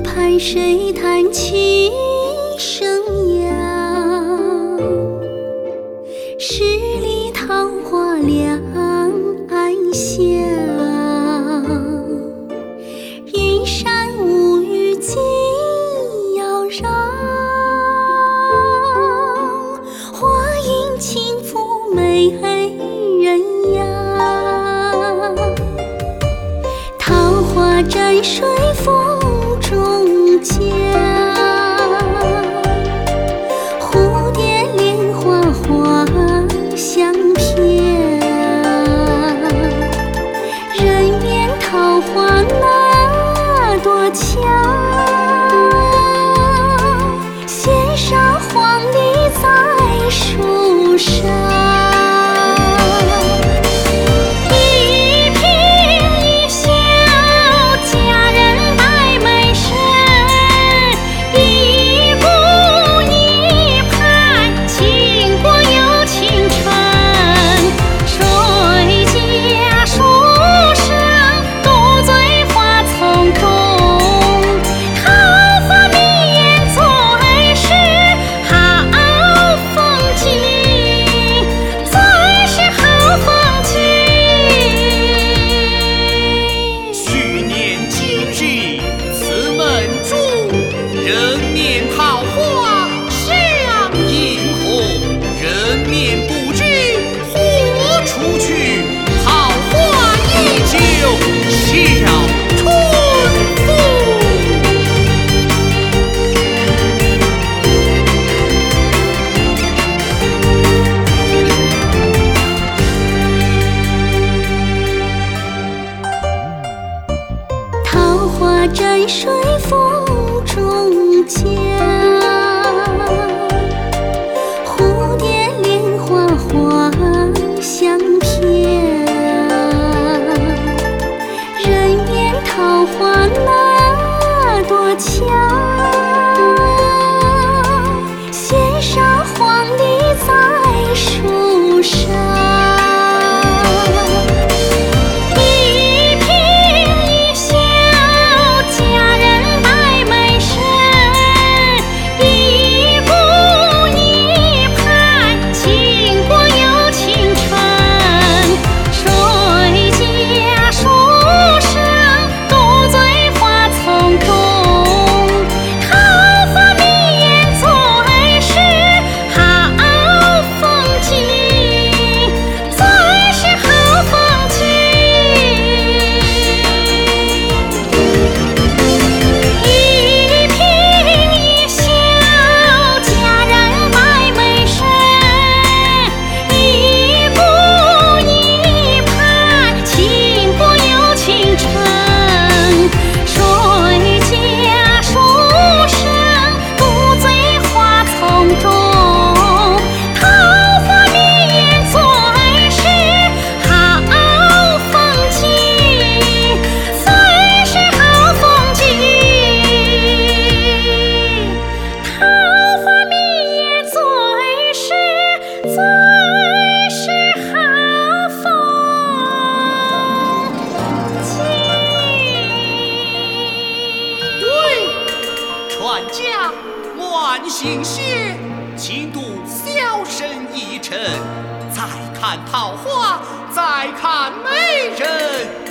畔谁弹琴声扬？十里桃花两岸香，云山雾雨尽悠然。花影轻拂美人样，桃花沾水风中江。蝴蝶莲花花香飘，人面桃花那朵俏，羡煞黄鹂在树上。沾水风中江，蝴蝶莲花花香飘，人面桃花那朵俏，羡煞黄鹂在树上。 家万幸些，请度小生一程。再看桃花，再看美人。